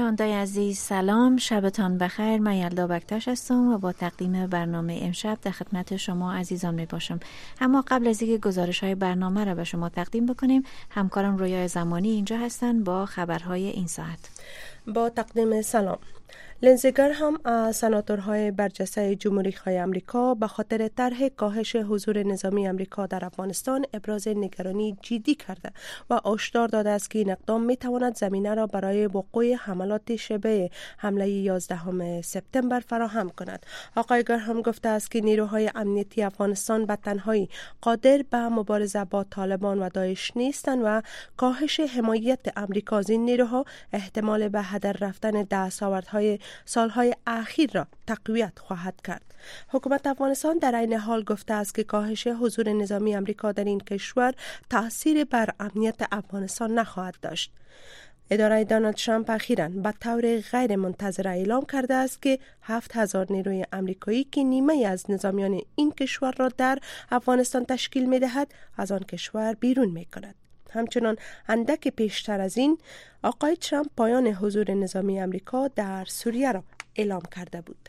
شنوندای عزیز سلام، شبتان بخیر. من یلدا بکتاش هستم و با تقدیم برنامه امشب در خدمت شما عزیزان می باشم. اما قبل از اینکه گزارش های برنامه را به شما تقدیم بکنیم، همکارم رویا زمانی اینجا هستن با خبرهای این ساعت. با تقدیم سلام. لینزی گرهم از سناتورهای برجسته جمهوری خواهی امریکا به خاطر طرح کاهش حضور نظامی امریکا در افغانستان ابراز نگرانی جدی کرده و هشدار داده است که این اقدام می تواند زمینه را برای وقوع حملات شبیه حمله 11 سپتامبر فراهم کند. آقای گرهم گفته است که نیروهای امنیتی افغانستان به تنهایی قادر به مبارزه با طالبان و داعش نیستند و کاهش حمایت امریکا از این نیروها احتمال به هدر رفتن دستاوردهای سالهای اخیر را تقویت خواهد کرد. حکومت افغانستان در این حال گفته است که کاهش حضور نظامی امریکا در این کشور تأثیر بر امنیت افغانستان نخواهد داشت. اداره دونالد ترامپ اخیراً به طور غیر منتظره اعلام کرده است که 7000 نیروی امریکایی که نیمه از نظامیان این کشور را در افغانستان تشکیل می دهد از آن کشور بیرون می کند. همچنان اندک پیشتر از این آقای ترامپ پایان حضور نظامی امریکا در سوریه را اعلام کرده بود.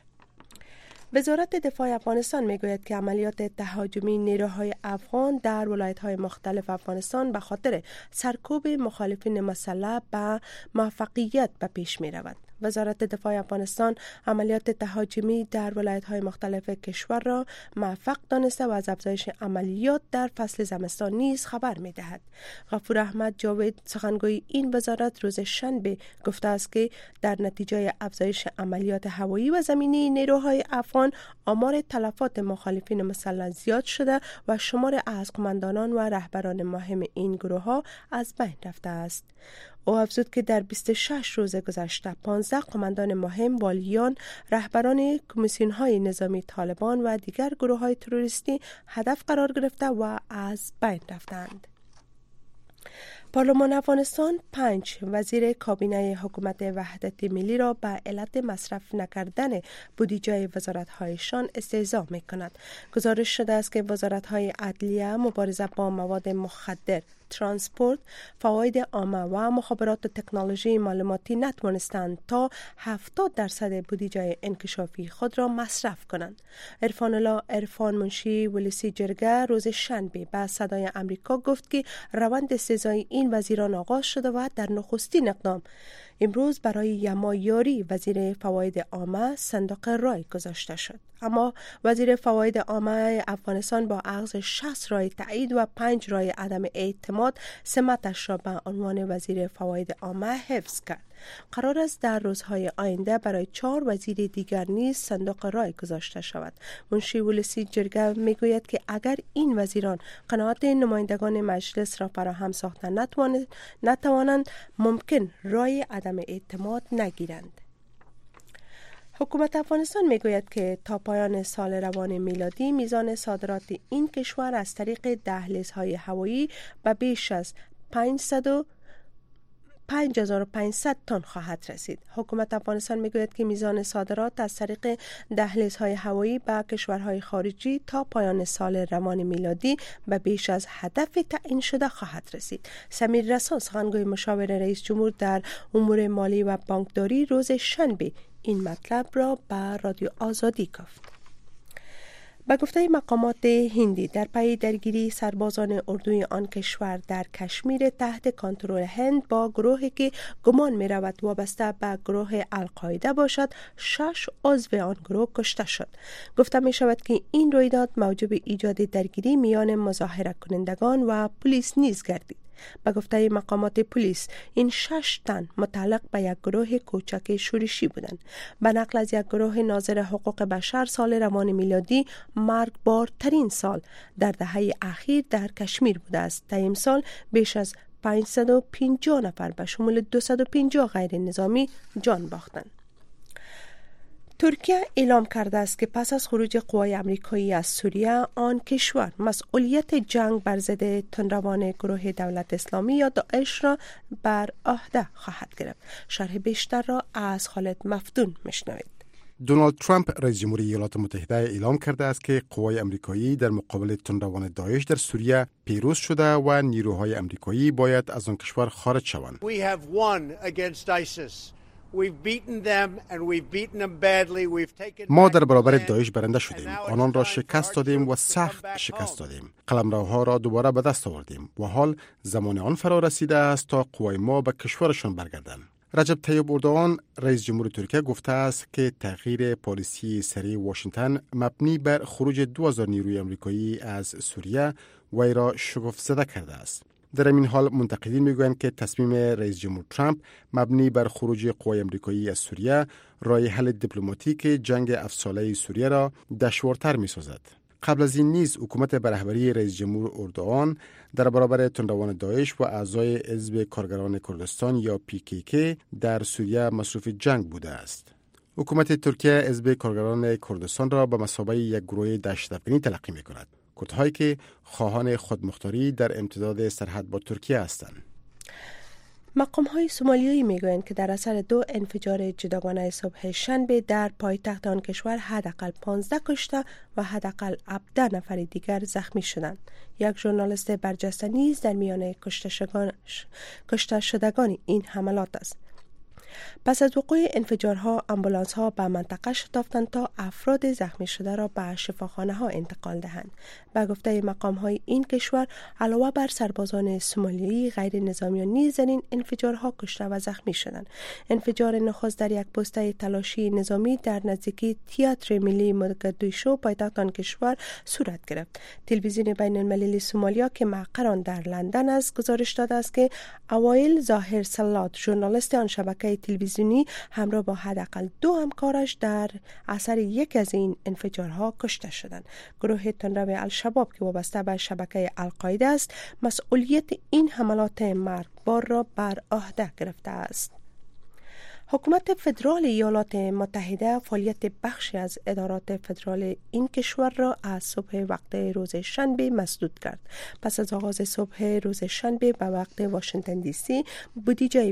وزارت دفاع افغانستان میگوید که عملیات تهاجمی نیروهای افغان در ولایت‌های مختلف افغانستان به خاطر سرکوب مخالفین مسلح به موفقیت به پیش می‌رود. وزارت دفاع افغانستان عملیات تهاجمی در ولایت‌های مختلف کشور را موفق دانسته و از افزایش عملیات در فصل زمستان نیز خبر می‌دهد. غفور احمد جاوید سخنگوی این وزارت روز شنبه گفته است که در نتیجه افزایش عملیات هوایی و زمینی نیروهای افغان آمار تلفات مخالفین مسلح زیاد شده و شمار عزقمندانان و رهبران مهم این گروه‌ها از بین رفته است. او افزود که در 26 روز گذشته 15 قماندان مهم، والیان، رهبران کمیسیون‌های نظامی طالبان و دیگر گروه‌های تروریستی هدف قرار گرفته و از بین رفتند. پارلمان افغانستان 5 وزیر کابینه حکومت وحدت ملی را به علت مصرف نکردن بودجه وزارت‌هایشان استعزا می‌کند. گزارش شده است که وزارت‌های عدلیه، مبارزه با مواد مخدر، ترانسپورت، فواید عامه و مخابرات و تکنولوژی معلوماتی نتوانستند تا 70% بودجه انکشافی خود را مصرف کنند. عرفان منشی ولسی جرگه روز شنبه به صدای امریکا گفت که روند استعزای این وزیران آغاز شده و در نخستین اقدام امروز برای یما یاری وزیر فواید عامه صندوق رای گذاشته شد. اما وزیر فواید عامه افغانستان با اخذ 60 رای تایید و 5 رای عدم اعتماد سمتش را به عنوان وزیر فواید عامه حفظ کرد. قرار است در روزهای آینده برای 4 وزیر دیگر نیز صندوق رای گذاشته شود. منشی ولسی جرگه میگوید که اگر این وزیران قناعت نمایندگان مجلس را فراهم ساخته نتوانند ممکن رای عدم اعتماد نگیرند. حکومت افغانستان میگوید که تا پایان سال روان میلادی میزان صادرات این کشور از طریق دهلیزهای هوایی به بیش از 5500 تن خواهد رسید. حکومت افغانستان میگوید که میزان صادرات از طریق دهلیزهای هوایی به کشورهای خارجی تا پایان سال روان میلادی به بیش از هدف تعیین شده خواهد رسید. سمیر رسا سخنگوی مشاور رئیس جمهور در امور مالی و بانکداری روز شنبه این مطلب را به رادیو آزادی گفت. به گفته مقامات هندی در پی درگیری سربازان اردوی آن کشور در کشمیر تحت کنترل هند با گروهی که گمان می رود وابسته به گروه القاعده باشد 6 عضو آن گروه کشته شد. گفته می شود که این رویداد موجب ایجاد درگیری میان مظاهره کنندگان و پلیس نیز گردید. به گفته مقامات پلیس این 6 تن متعلق به یک گروه کوچک شورشی بودند. به نقل از یک گروه ناظر حقوق بشر سال روان میلادی مرگبارترین سال در دهه اخیر در کشمیر بوده است. در این سال بیش از 550 نفر به شمول 250 غیر نظامی جان باختند. ترکیه اعلام کرده است که پس از خروج قوای آمریکایی از سوریه آن کشور مسئولیت جنگ بر ضد تندروان گروه دولت اسلامی یا داعش را بر عهده خواهد گرفت. شرح بیشتر را از خالد مفتون میشنوید. دونالد ترامپ رئیس جمهوری ایالات متحده اعلام کرده است که قوای آمریکایی در مقابل تندروان داعش در سوریه پیروز شده و نیروهای آمریکایی باید از آن کشور خارج شوند. We have won against ISIS. ما در برابر داعش برنده شدیم. آنان را شکست دادیم و سخت شکست دادیم. قلمروها را دوباره به دست آوردیم و حال زمان آن فرا رسیده است تا قوای ما به کشورشان برگردند. رجب طیب اردوغان رئیس جمهور ترکیه گفته است که تغییر پالیسی سریع واشنگتن مبنی بر خروج 2000 نیروی آمریکایی از سوریه وی را شگفت زده کرده است. در این حال منتقدین میگویند که تصمیم رئیس جمهور ترامپ مبنی بر خروج قوای آمریکایی از سوریه راه حل دیپلماتیک جنگ افسانه‌ای سوریه را دشوارتر می‌سازد. قبل از این نیز حکومت به رهبری رئیس جمهور اردوغان در برابر تندروان داعش و اعضای حزب کارگران کردستان یا PKK در سوریه مصروف جنگ بوده است. حکومت ترکیه حزب کارگران کردستان را به مثابه یک گروه دهشت‌افکنی تلقی می‌کند. کردهایی که خواهان خودمختاری در امتداد سرحد با ترکیه هستند. مقام‌های سومالیایی میگویند که در اثر 2 انفجار جداگانه صبح شنبه در پایتخت آن کشور حداقل 15 کشته و حداقل 17 نفر دیگر زخمی شدند. یک ژورنالیست برجسته نیز در میان کشته شدگان این حملات است. پس از وقوع انفجارها آمبولانس‌ها به منطقه شتافتند تا افراد زخمی شده را به شفاخانه‌ها انتقال دهند. به گفته مقام‌های این کشور علاوه بر سربازان سومالیایی غیر نظامیان نیز در این انفجارها کشته و زخمی شدند. انفجار نخست در یک پست تلاشی نظامی در نزدیکی تئاتر ملی مقدیشو پایتخت آن کشور صورت گرفت. تلویزیون بین‌المللی سومالیا که مقر آن در لندن است گزارش داده است که اوایل ظاهر سلات ژورنالیست آن شبکه تلویزیونی همراه با حداقل 2 همکارش در اثر یک از این انفجارها کشته شدند. گروه تندرو الشباب که وابسته به شبکه القاعده است مسئولیت این حملات مرگبار را بر عهده گرفته است. حکومت فدرال ایالات متحده فعالیت بخشی از ادارات فدرال این کشور را از صبح وقت روز شنبه مسدود کرد. پس از آغاز صبح روز شنبه به وقت واشنگتن دی سی بودجه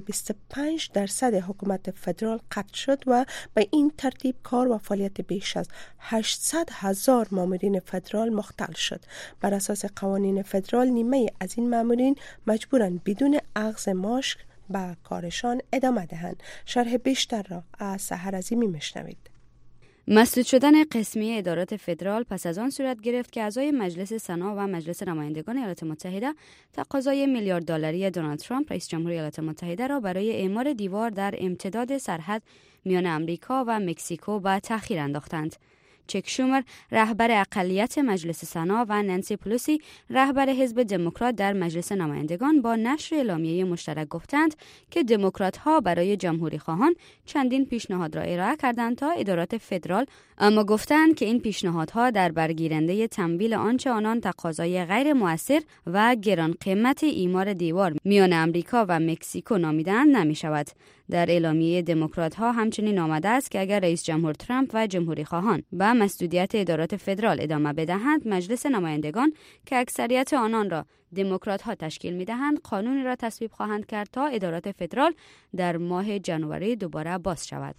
25% حکومت فدرال قطع شد و به این ترتیب کار و فعالیت بیش از 800,000 مامورین فدرال مختل شد. بر اساس قوانین فدرال نیمه از این مامورین مجبورند بدون اخذ معاش به کارشان ادامه دهند. شرح بیشتر را از سحر عظیمی میشنوید. مسدود شدن قسمی ادارات فدرال پس از آن صورت گرفت که اعضای مجلس سنا و مجلس نمایندگان ایالات متحده تقاضای $1 میلیارد دونالد ترامپ رئیس جمهور ایالات متحده را برای اعمار دیوار در امتداد سرحد میان امریکا و مکزیکو به تأخیر انداختند. چک شومر رهبر اقلیت مجلس سنا و نانسی پلوسی رهبر حزب دموکرات در مجلس نمایندگان با نشر اعلامیه مشترک گفتند که دموکرات‌ها برای جمهوری خواهان چندین پیشنهاد را ارائه کردند تا ادارات فدرال، اما گفتند که این پیشنهادها در برگیرنده تمویل آنچه آنان تقاضای غیر مؤثر و گران قیمت اعمار دیوار میان امریکا و مکزیکو نامیدند نمی شود. در اعلامیه دموکرات‌ها همچنین آمده است که اگر رئیس جمهور ترامپ و جمهوری خواهان به مسدودیت ادارات فدرال ادامه بدهند، مجلس نمایندگان که اکثریت آنان را دموکرات‌ها تشکیل می‌دهند، قانونی را تصویب خواهند کرد تا ادارات فدرال در ماه ژانویه دوباره باز شود.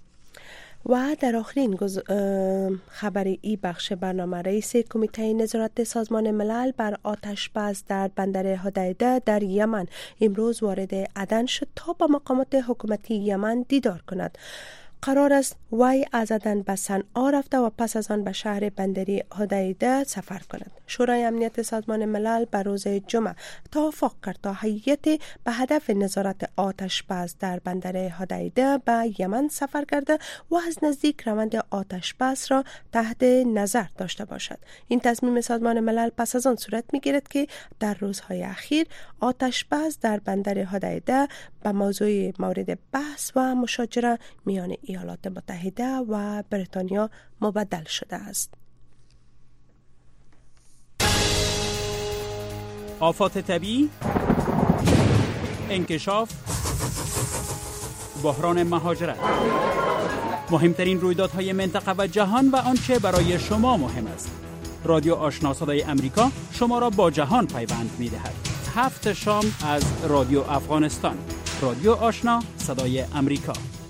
و در آخرین خبر ای بخش برنامه رئیس کمیته نظارت سازمان ملل بر آتش بس در بندر هدیده در یمن امروز وارد عدن شد تا با مقامات حکومتی یمن دیدار کند. قرار است وی از عدن به صنعا رفته و پس از آن به شهر بندری هدیده سفر کند. شورای امنیت سازمان ملل بر روز جمعه توافق کرد تا هیئت به هدف نظارت آتش بس در بندر هدیده به یمن سفر کرده و از نزدیک روند آتش بس را تحت نظر داشته باشد. این تصمیم سازمان ملل پس از آن صورت می‌گیرد که در روزهای اخیر آتش بس در بندر هدیده به موضوع مورد بحث و مشاجره میان ایالات متحده و بریتانیا مبدل شده است. آفات طبیعی، انکشاف، بحران مهاجرت، مهمترین رویدادهای منطقه و جهان و آنچه برای شما مهم است. رادیو آشنا صدای امریکا شما را با جهان پیوند می‌دهد. 7 شام از رادیو افغانستان. رادیو آشنا صدای امریکا.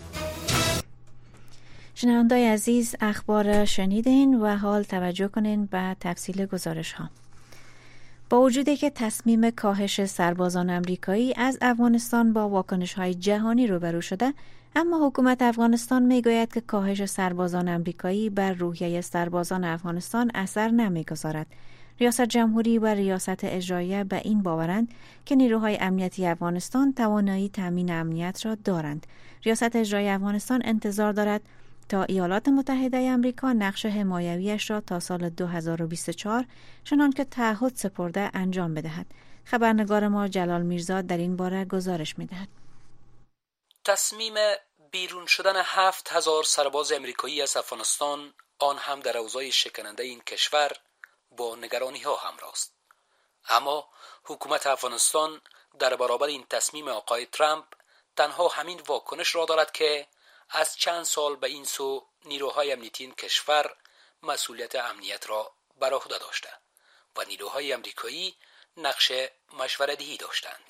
شنوندای عزیز، اخبار شنیدین و حال توجه کنین به تفصیل گزارش ها. با وجودی که تصمیم کاهش سربازان آمریکایی از افغانستان با واکنش‌های جهانی روبرو شده، اما حکومت افغانستان میگوید که کاهش سربازان آمریکایی بر روحیه سربازان افغانستان اثر نمیگذارد. ریاست جمهوری و ریاست اجراییه به این باورند که نیروهای امنیتی افغانستان توانایی تامین امنیت را دارند. ریاست اجرایی افغانستان انتظار دارد تا ایالات متحده آمریکا نقش حمایویش را تا سال 2024 چنان که تعهد سپرده انجام بدهد. خبرنگار ما جلال میرزا در این باره گزارش می‌دهد. تصمیم بیرون شدن 7000 سرباز امریکایی از افغانستان، آن هم در اوضاع شکننده این کشور، با نگرانی ها همراه است. اما حکومت افغانستان در برابر این تصمیم آقای ترامپ تنها همین واکنش را دارد که از چند سال به این سو نیروهای امنیتی این کشور مسئولیت امنیت را بر عهده داشته و نیروهای امریکایی نقش مشوره‌دهی داشتند.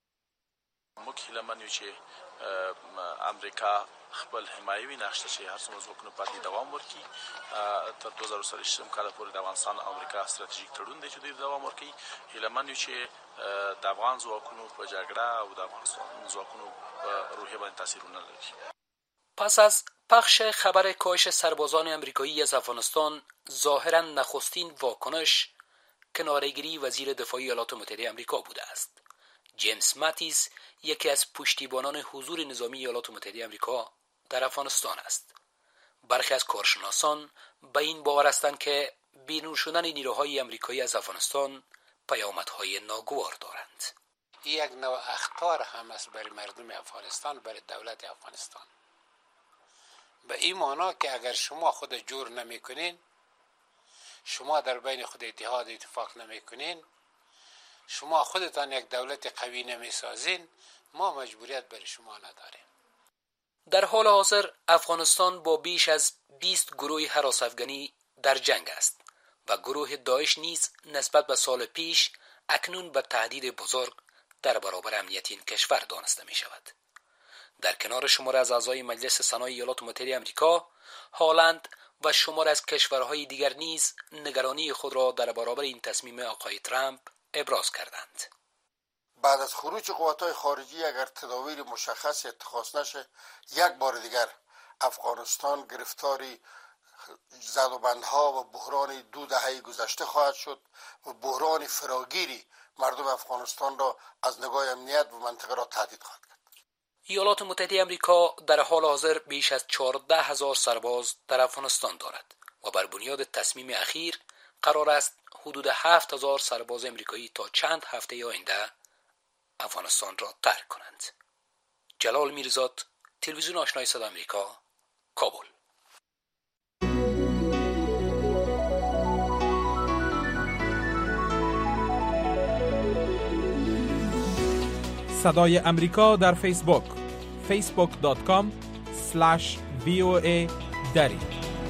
امریکا خپل حمایوي نقش چې هر څومره ځواکونه پاتې دوام ورکړي تر 2023 کال پورې د افغانستان او امریکا ستراتیژیک تړون دی چې دوی دوام ورکړي. هیله من یو چې د افغان ځواکونو په جګړه او د افغانستان ځواکونو په روحیه باندې تاثیر ونه لري. پس از پخش خبر کاهش سربازان امریکایی از افغانستان، ظاهرا نخستین واکنش کناره‌گیری وزیر دفاع ایالات متحده آمریکا بوده است. جیمز ماتیس یکی از پشتیبانان حضور نظامی ایالات متحده آمریکا در افغانستان است. برخی از کارشناسان به این باور هستند که بیرون شدن نیروهای آمریکایی از افغانستان پیامدهای ناگوار دارند. یک نوع اخطار هم است برای مردم افغانستان، برای دولت افغانستان. به این معنا که اگر شما خود جور نمیکنین، شما در بین خود اتفاق نمیکنین، شما خودتان یک دولت قوی نمیسازین، ما مجبوریت برای شما نداریم. در حال حاضر افغانستان با بیش از 20 گروه هراس افغانی در جنگ است و گروه داعش نیز نسبت به سال پیش اکنون به تهدید بزرگ در برابر امنیت این کشور دانسته می شود. در کنار شمار از اعضای مجلس سنای ایالات متحده آمریکا، هالند و شمار از کشورهای دیگر نیز نگرانی خود را در برابر این تصمیم آقای ترامپ ابراز کردند. بعد از خروج قوات‌های خارجی اگر تدابیر مشخص اتخاذ نشه، یک بار دیگر افغانستان گرفتاری زدوبندها و بحران 2 دهه گذشته خواهد شد و بحران فراگیری مردم افغانستان را از نگاه امنیت و منطقه را تهدید خواهد کرد. ایالات متحده آمریکا در حال حاضر بیش از 14,000 سرباز در افغانستان دارد و بر بنیاد تصمیم اخیر قرار است حدود 7,000 سرباز آمریکایی تا چند هفته آینده افغانستان را ترک کنند. جلال میرزاد، تلویزیون آشنای صدا آمریکا، کابل. صدای امریکا در فیسبوک facebook.com/VOA دری.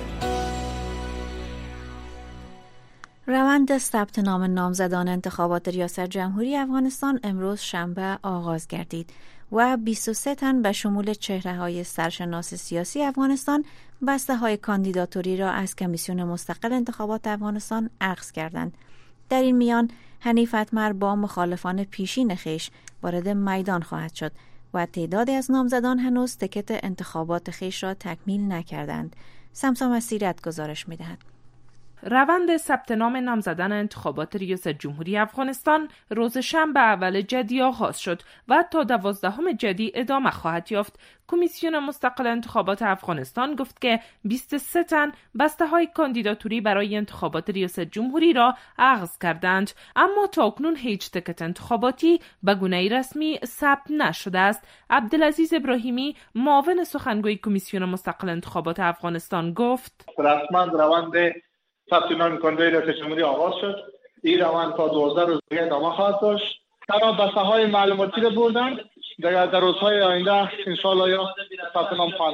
روند ثبت نام نامزدان انتخابات ریاست جمهوری افغانستان امروز شنبه آغاز گردید و 23 تن به شمول چهره‌های سرشناس سیاسی افغانستان بسته‌های کاندیداتوری را از کمیسیون مستقل انتخابات افغانستان اخذ کردند. در این میان حنیف اتمر با مخالفان پیشین خویش وارد میدان خواهد شد و تعدادی از نامزدان هنوز تکت انتخابات خویش را تکمیل نکردند. سمسا مسیرت گزارش می‌دهد. روند ثبت نام نامزدان انتخابات ریاست جمهوری افغانستان روز شنبه اول جدی آغاز شد و تا 12 جدی ادامه خواهد یافت. کمیسیون مستقل انتخابات افغانستان گفت که 23 تن بسته‌های کاندیداتوری برای انتخابات ریاست جمهوری را اخذ کردند، اما تاکنون هیچ تکت انتخاباتی به گونه رسمی ثبت نشده است. عبدالعزیز ابراهیمی، معاون سخنگوی کمیسیون مستقل انتخابات افغانستان گفت: رسما روند ثبت نام کننده ریاست جمهوری آغاز شد. این روند تا 12 روز دیگه ادامه خواهد داشت. تنها بسته‌های معلوماتی رو بردن، در روزهای آینده انشاءالله یا ثبت نام خواهند کرد.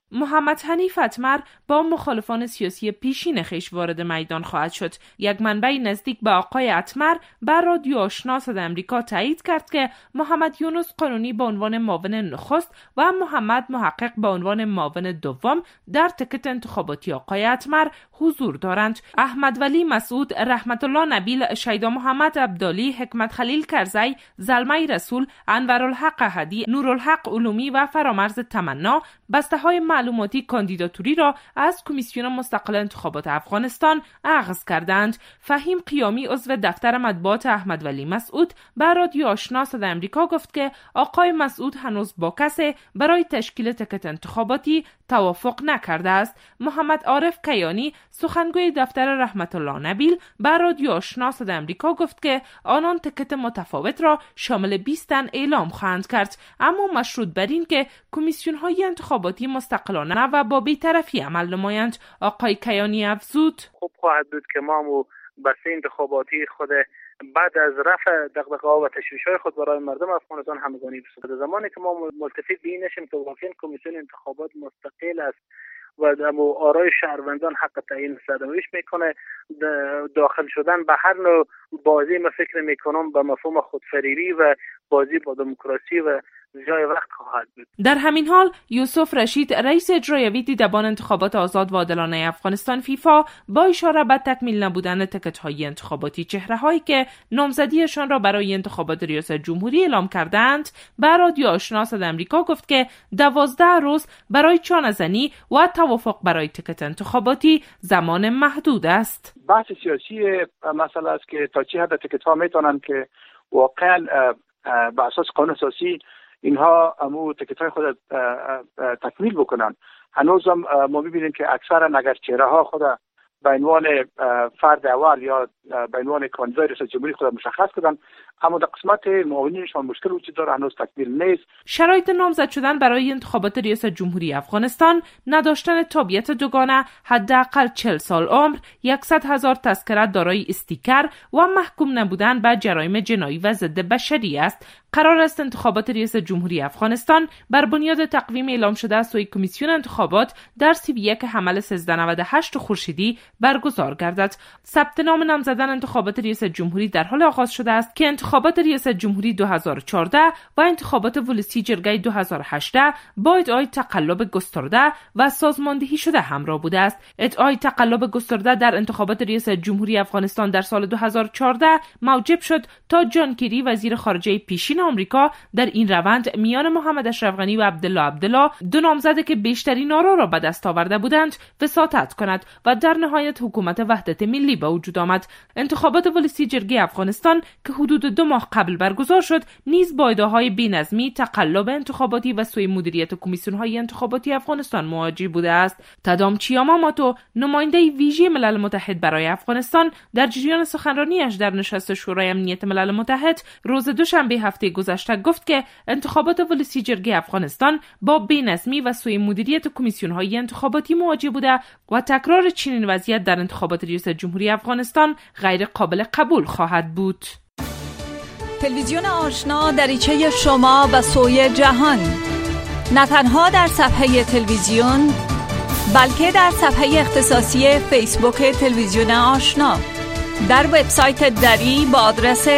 محمد حنیف اتمر با مخالفان سیاسی پیشین خویش وارد میدان خواهد شد. یک منبع نزدیک به آقای اتمر بر رادیو آشنا صدای آمریکا تایید کرد که محمد یونس قانونی به عنوان معاون نخست و محمد محقق به عنوان معاون دوم در تکت انتخاباتی آقای اتمر حضور دارند. احمد ولی مسعود، رحمت الله نبیل، شیدا محمد عبدالی، حکمت خلیل کرزی، زلمه رسول، انورالحق احدی، نورالحق علومی و فرامرز تمنا بسته‌های معلوماتی کاندیداتوری را از کمیسیون مستقل انتخابات افغانستان اخذ کردند. فهیم قیامی، عضو دفتر مطبوعات احمد ولی مسعود، بر رادیو آشنا صدای آمریکا گفت که آقای مسعود هنوز با کسی برای تشکیل تکت انتخاباتی توافق نکرده است. محمد عارف کیانی، سخنگوی دفتر رحمت الله نبیل، بر رادیو آشنا صدای آمریکا گفت که آنان تکت متفاوت را شامل 20 تن اعلام خواهند کرد، اما مشروط بر این که کمیسیون‌های انتخاباتی مستقلانه و با بی‌طرفی عمل نمایند. آقای کیانی افزود: خوب خواهد بود که ما بسته انتخاباتی خود بعد از رفع دغدغه‌ها و تشویش‌های خود برای مردم افغانستان همگانی بسازد. زمانی که ما ملتفت به این نشیم که واقعا کمیسیون انتخابات مستقل است و آرای شهروندان حق تعیین سرنوشت میکنه، داخل شدن به هر نوع بازی ما فکر میکنم به مفهوم خودفریبی و بازی با دموکراسی و جای وقت خواهد بود. در همین حال یوسف رشید، رئیس اجرایی دیدبان انتخابات آزاد و عادلانه افغانستان فیفا، با اشاره به تکمیل نبودن تکت‌های انتخاباتی چهره‌هایی که نامزدیشان را برای انتخابات ریاست جمهوری اعلام کردند، بر رادیو آشنا صدای آمریکا گفت که 12 روز برای چانه‌زنی و توافق برای تکت انتخاباتی زمان محدود است. بحث سیاسی مسئله است که تا چه حد تکت‌ها میتونن که واقعا به اساس قانون اساسی اینها امو تکت‌های خود تکمیل بکنن. هنوز هم ما می‌بینیم که اکثرا اگر چهره‌ها خود به عنوان فرد اول یا به عنوان کاندیدای ریاست جمهوری خود مشخص کردن، اما در قسمت معاونینشان مشکل وجود داره، هنوز تکمیل نیست. شرایط نامزد شدن برای انتخابات ریاست جمهوری افغانستان: نداشتن تابعیت دوگانه، حداقل 40 سال عمر، 100,000 تذکره دارای استیکر و محکوم نبودن به جرایم جنایی و ضد بشری است. قرار است انتخابات ریاست جمهوری افغانستان بر بنیاد تقویم اعلام شده از سوی کمیسیون انتخابات در 31 حمل 1398 خورشیدی برگزار گردد. ثبت نام نامزدان انتخابات ریاست جمهوری در حال آغاز شده است که انتخابات ریاست جمهوری 2014 و انتخابات ولسی جرگه 2018 با ادعای تقلب گسترده و سازماندهی شده همراه بوده است. ادعای تقلب گسترده در انتخابات ریاست جمهوری افغانستان در سال 2014 موجب شد تا جان کری، وزیر خارجه پیشین آمریکا، در این روند میان محمد اشرف غنی و عبدالله، دو نامزد که بیشترین آرا را به دست آورده بودند، وساطت کند و در نهایت حکومت وحدت ملی به وجود آمد. انتخابات ولسی جرگه افغانستان که حدود 2 ماه قبل برگزار شد، نیز با ادعاهای بی‌نظمی، تقلب انتخاباتی و سوء مدیریت کمیسیون‌های انتخاباتی افغانستان مواجه بوده است. تادام چیاماماتو، نماینده ویژه ملل متحد برای افغانستان، در جریان سخنرانیش در نشست شورای امنیت ملل متحد روز دوشنبه هفته گذشته گفت که انتخابات ولسی جرگه افغانستان با بی‌نظمی و سوء مدیریت کمیسیون‌های انتخاباتی مواجه بوده و تکرار چنین وضعیت در انتخابات ریاست جمهوری افغانستان غیر قابل قبول خواهد بود. تلویزیون آشنا دریچه شما و سوی جهان، نه تنها در صفحه تلویزیون بلکه در صفحه اختصاصی فیسبوک تلویزیون آشنا، در وبسایت دری با آدرس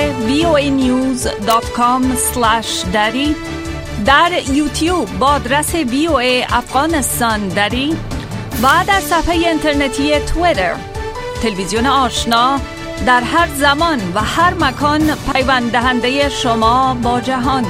voanews.com/dari، در یوتیوب با آدرس VOA افغانستان دری و در صفحه اینترنتی توییتر. تلویزیون آشنا در هر زمان و هر مکان پیوند دهنده شما با جهان.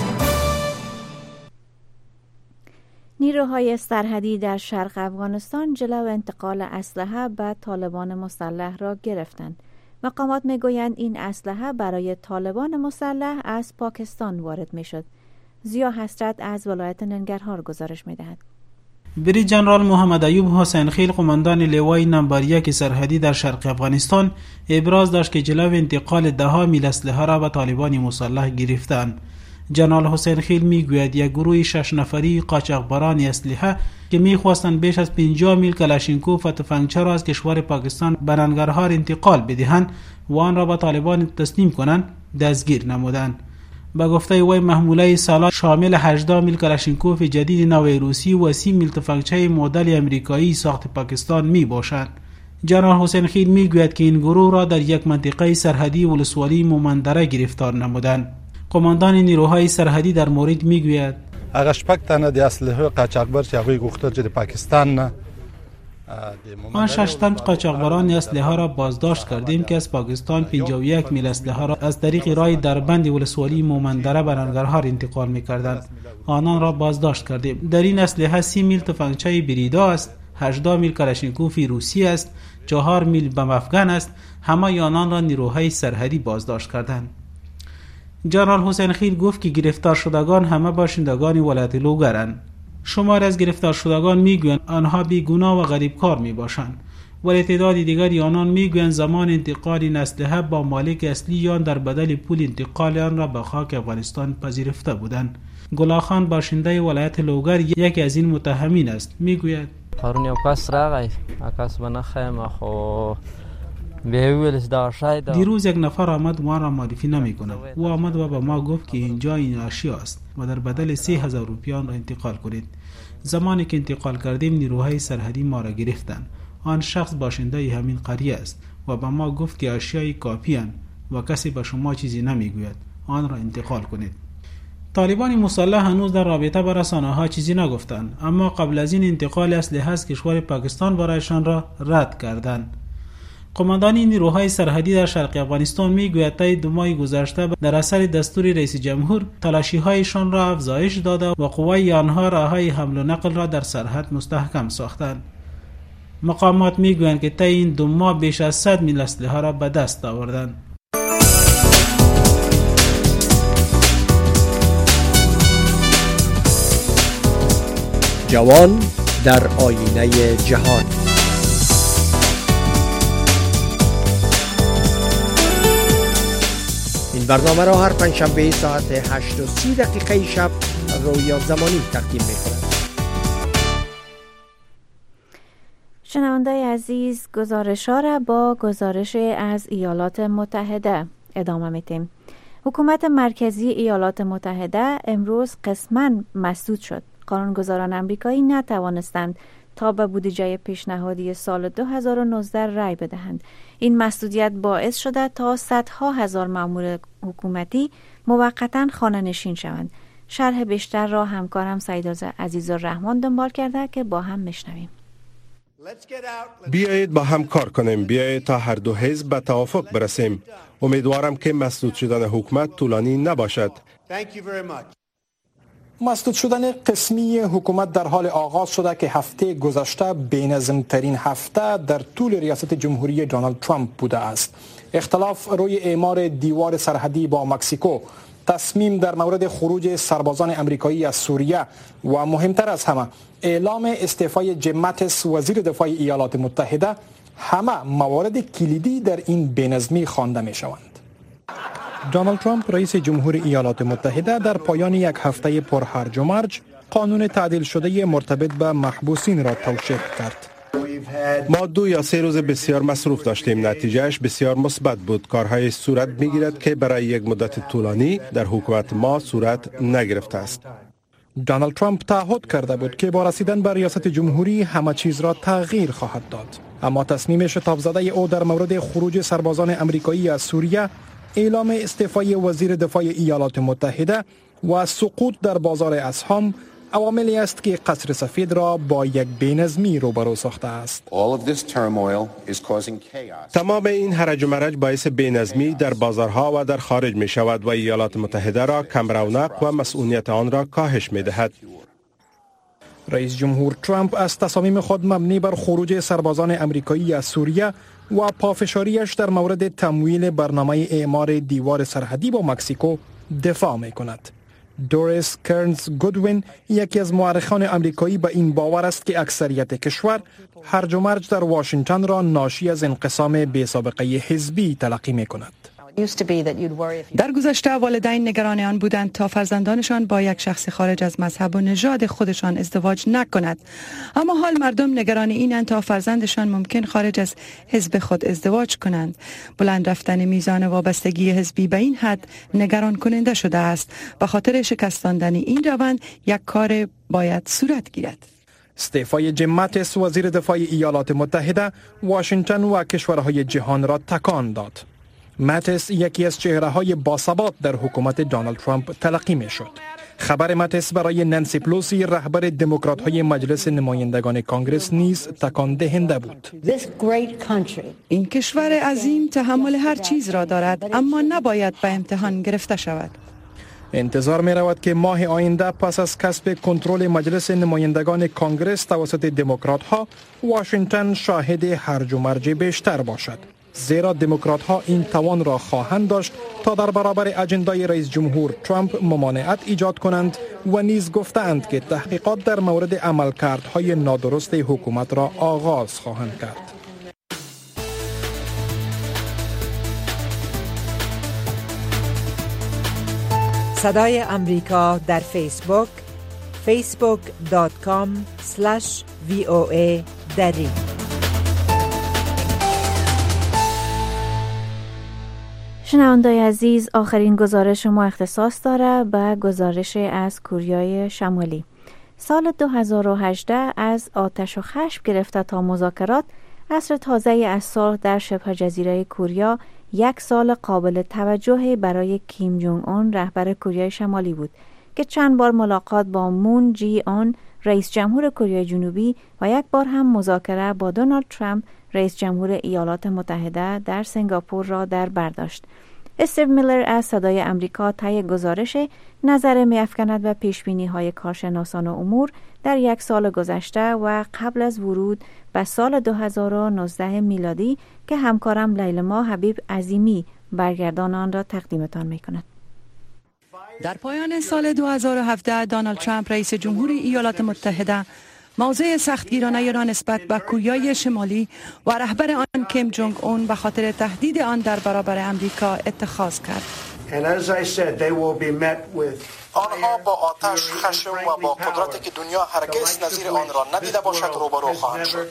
نیروهای سرحدی در شرق افغانستان جلو انتقال اسلحه به طالبان مسلح را گرفتند. مقامات میگویند این اسلحه برای طالبان مسلح از پاکستان وارد میشد. زیا حسرت از ولایت ننگرهار گزارش میدهد. بریج جنرال محمد ایوب حسین خیل، قماندان لوای نمبر 1 سرحدی در شرق افغانستان، ابراز داشت که جلو انتقال 10 میل اسلحه را به طالبان مسلح گرفتند. جنرال حسین خیل میگوید یک گروه 6 نفری قاچاقبران اسلحه که میخواستند بیش از 50 میل کلاشینکوف و تفنگچه را از کشور پاکستان به ننگرهار انتقال بدهند و آن را به طالبان تسلیم کنند، دستگیر نمودند. به گفته وی محموله سالا شامل 18 میل کلاشینکوف جدید نو روسی و 30 میل تفنگچی مدل امریکایی ساخت پاکستان می باشند. جنرال حسین خیل می گوید که این گروه را در یک منطقه سرحدی ولسوالی مومندره گرفتار نمودند. قماندان نیروهای سرحدی در مورد می گوید هغه شپږ تنه د اسلحه قاچاقبر چې هغوی غوښتل چې د پاکستان نه ما 6 تن قاچاقبران اسلحه را بازداشت کردیم که از پاکستان 51 میل اسلحه را از طریق راه دربند ولسوالی مومندره به ننگرهار انتقال می‌کردند. آنان را بازداشت کردیم. در این اسلحه 30 میل تفنگچی بریدا است، 18 میل کلاشینکوف روسی است، 4 میل بم افغان است. همه آنان را نیروهای سرحدی بازداشت کردند. جنرال حسین خیل گفت که گرفتار شدگان همه باشندگان ولایت لوگرند. شمار از گرفتار شدگان میگویند آنها بیگناه و غریبکار میباشند، ولی تعداد دیگری آنان میگویند زمان انتقال این اسلحه با مالک اصلی آن در بدل پول انتقال آن را به خاک افغانستان پذیرفته بودند. گلاخان باشنده ولایت لوگر یکی از این متهمین است. میگوید پرون یو کس راغی کس بنخیم خو دیروز یک نفر آمد ما را معرفی نمی کند. او آمد و به ما گفت که اینجا این اشیا است و در بدل 3000 روپیان را انتقال کنید. زمانی که انتقال کردیم نیروهای سرحدی ما را گرفتند. آن شخص باشنده همین قریه است و به ما گفت که اشیای کافی اند و کسی به شما چیزی نمی گوید، آن را انتقال کنید. طالبان مسلح هنوز در رابطه با رسانه‌ها چیزی نگفتند، اما قبل از این انتقال اسلحه از کشور پاکستان برایشان را رد کردند. قماندان نیروهای سرحدی در شرق افغانستان میگوید طی 2 ماه گذشته در اثر دستور رئیس جمهور تلاشی‌هایشان را افزایش داده و قوای آنها راههای حمل و نقل را در سرحد مستحکم ساختند. مقامات میگویند که طی این 2 ماه بیش از 100 میل اسلحه را به دست آوردند. جوان در آینه جهان. این برنامه را هر پنجشنبه ساعت 8:30 شب رویا زمانی تقدیم می‌کند. شنوندای عزیز، گزارش‌ها را با گزارش از ایالات متحده ادامه می‌دیم. حکومت مرکزی ایالات متحده امروز قسماً مسدود شد. قانونگذاران امریکایی نتوانستند تا به بودجه پیشنهادی سال 2019 رای بدهند. این مسدودیت باعث شده تا صدها هزار مأمور حکومتی موقتاً خانه‌نشین شوند. شرح بیشتر را همکارم سعید عزیزالرحمن دنبال کرده که با هم میشنویم. بیایید با هم کار کنیم، بیایید تا هر دو حزب به توافق برسیم. امیدوارم که مسدود شدن حکومت طولانی نباشد. مسدود شدن قسمی حکومت در حال آغاز شده که هفته گذشته بی‌نظم‌ترین هفته در طول ریاست جمهوری دونالد ترامپ بوده است. اختلاف روی اعمار دیوار سرحدی با مکزیکو، تصمیم در مورد خروج سربازان امریکایی از سوریه و مهمتر از همه اعلام استعفای جیم ماتیس وزیر دفاع ایالات متحده همه موارد کلیدی در این بی‌نظمی خوانده می‌شوند. دونالد ترامپ رئیس جمهور ایالات متحده در پایان یک هفته پرهرج و مرج قانون تعدیل شده مرتبط به محبوسین را توشیح کرد. ما 2 یا 3 روز بسیار مصروف داشتیم. نتیجهش بسیار مثبت بود. کارهای صورت میگیرد که برای یک مدت طولانی در حکومت ما صورت نگرفته است. دونالد ترامپ تعهد کرده بود که با رسیدن به ریاست جمهوری همه چیز را تغییر خواهد داد. اما تصمیم شتاب زده او در مورد خروج سربازان امریکایی از سوریه، اعلام استعفای وزیر دفاع ایالات متحده و سقوط در بازار اسهام عواملی است که قصر سفید را با یک بی‌نظمی روبرو ساخته است. تمام این هرج و مرج باعث بی‌نظمی در بازارها و در خارج می شود و ایالات متحده را کم رونق و مسئولیت آن را کاهش می دهد. رئیس جمهور ترامپ از تصامیم خود مبنی بر خروج سربازان امریکایی از سوریه و پافشاریش در مورد تمویل برنامه اعمار دیوار سرحدی با مکزیکو دفاع می کند. دوریس کرنز گودوین یکی از مورخان امریکایی به این باور است که اکثریت کشور هرج و مرج در واشنگتن را ناشی از انقسام بی سابقه حزبی تلقی می کند. در گذشته والدین نگران آن بودند تا فرزندانشان با یک شخص خارج از مذهب و نژاد خودشان ازدواج نکند، اما حال مردم نگران اینند تا فرزندشان ممکن خارج از حزب خود ازدواج کنند. بلند رفتن میزان وابستگی حزبی به این حد نگران کننده شده است. به خاطر شکستاندن این روند یک کار باید صورت گیرد. استعفای جیم ماتیس وزیر دفاع ایالات متحده واشنگتن و کشورهای جهان را تکان داد. ماتیس یکی از چهره‌های باثبات در حکومت دونالد ترامپ تلقی می‌شد. خبر ماتیس برای نانسی پلوسی رهبر دموکرات‌های مجلس نمایندگان کنگره نیز تکان دهنده بود. این کشور عظیم تحمل هر چیز را دارد، اما نباید به امتحان گرفته شود. انتظار می رود که ماه آینده پس از کسب کنترل مجلس نمایندگان کنگره توسط دموکرات ها، واشنگتن شاهد هرج و مرج بیشتر باشد. زیرا دموکرات ها این توان را خواهند داشت تا در برابر اجندای رئیس جمهور ترامپ ممانعت ایجاد کنند و نیز گفتند که تحقیقات در مورد عملکردهای نادرست حکومت را آغاز خواهند کرد. صدای امریکا در فیسبوک facebook.com/VOA دری. شنوندای عزیز، آخرین گزارش ما اختصاص داره به گزارش از کوریای شمالی. سال 2018 از آتش و خشم گرفته تا مذاکرات، عصر تازه از صلح در شبه جزیره کوریا یک سال قابل توجهی برای کیم جونگ اون رهبر کوریای شمالی بود که چند بار ملاقات با مون جی اون رئیس جمهور کره جنوبی و یک بار هم مذاکره با دونالد ترامپ رئیس جمهور ایالات متحده در سنگاپور را در بر داشت. استیو میلر از صدای امریکا طی گزارش نظر می‌افکند و پیشبینی‌های کارشناسان امور در یک سال گذشته و قبل از ورود به سال 2019 میلادی که همکارم لیلما حبیب عظیمی برگردان آن را تقدیمتان می‌کند. در پایان سال 2017 دونالد ترامپ رئیس جمهور ایالات متحده موضع سختگیرانه را نسبت به کوریای شمالی و رهبر آن کیم جونگ اون به خاطر تهدید آن در برابر امریکا اتخاذ کرد. آنها با آتش، خشم و با قدرتی که دنیا هرگز نظیر آن را ندیده باشد روبرو خواهند شد.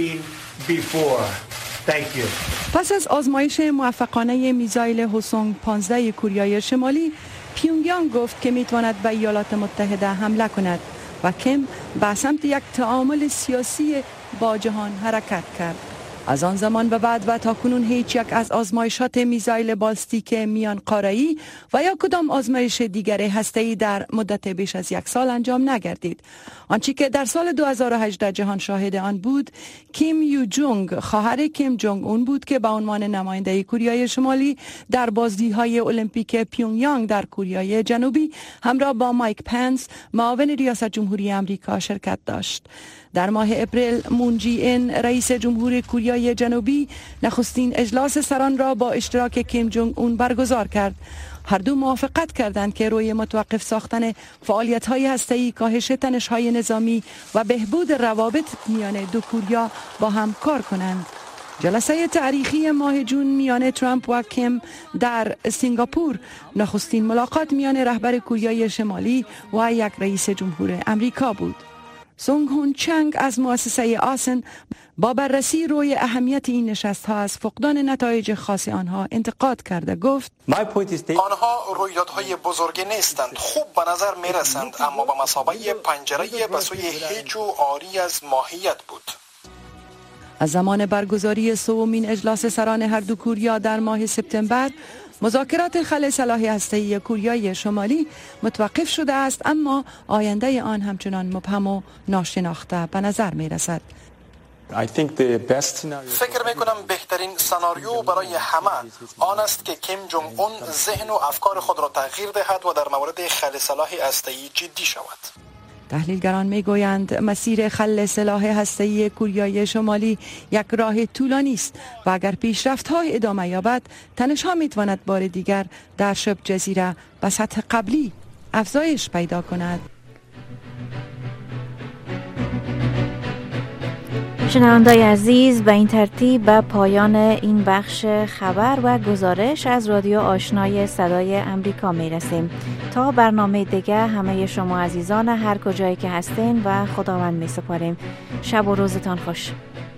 پس از آزمایش موفقانه میزایل هوسونگ 15 کوریای شمالی، پیونگیانگ گفت که میتواند به ایالات متحده حمله کند و کیم به سمت یک تعامل سیاسی با جهان حرکت کرد. از آن زمان به بعد و تا کنون هیچ یک از آزمایشات میزایل بالستیک میان قاره‌ای و یا کدام آزمایش دیگر هسته‌ای در مدت بیش از یک سال انجام نگردید. آنچه که در سال 2018 جهان شاهد آن بود، کیم یو جونگ خواهر کیم جونگ اون بود که به عنوان نماینده کوریای شمالی در بازی‌های المپیک پیونگیانگ در کوریای جنوبی همراه با مایک پنس معاون ریاست جمهوری آمریکا شرکت داشت. در ماه اپریل مون جی این رئیس جمهور کره جنوبی نخستین اجلاس سران را با اشتراک کیم جونگ اون برگزار کرد. هر دو موافقت کردند که روی متوقف ساختن فعالیت‌های هسته‌ای، کاهش تنش‌های نظامی و بهبود روابط میان دو کوریا با هم کار کنند. جلسه تاریخی ماه جون میان ترامپ و کیم در سنگاپور نخستین ملاقات میان رهبر کره شمالی و یک رئیس جمهور آمریکا بود. سونگ هون چنگ از مؤسسه آسن با بررسی روی اهمیت این نشست ها از فقدان نتایج خاص آنها انتقاد کرده گفت: آنها رویدادهای بزرگی نیستند، خوب به نظر می رسند، اما به مثابه پنجره به سوی هیچ و عاری از ماهیت بود. از زمان برگزاری سومین اجلاس سران هر دو کوریا در ماه سپتامبر، مذاکرات خلع سلاح هسته‌ای کوریای شمالی متوقف شده است، اما آینده آن همچنان مبهم و ناشناخته به نظر می رسد. فکر می کنم بهترین سناریو برای همه آن است که کیم جونگ اون ذهن و افکار خود را تغییر دهد و در مورد خلع سلاح هسته‌ای جدی شود. تحلیلگران میگویند مسیر خلع سلاح هسته‌ای کوریای شمالی یک راه طولانی است و اگر پیشرفت‌های ادامه یابد، تنش‌ها میتواند بار دیگر در شبه جزیره به سطح قبلی افزایش پیدا کند. شنوندای عزیز، به این ترتیب به پایان این بخش خبر و گزارش از رادیو آشنای صدای امریکا می رسیم. تا برنامه دیگه همه شما عزیزان هر کجایی که هستین و خداوند می سپاریم. شب و روزتان خوش.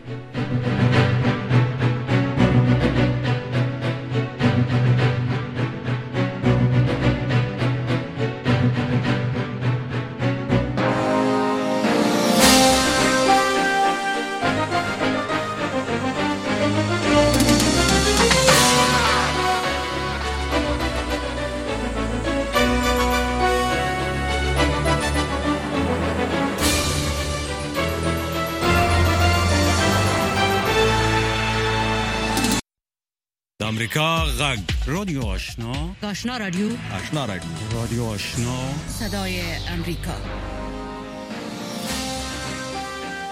امریکا غږ رادیو آشنا رادیو رادیو آشنا صدای امریکا.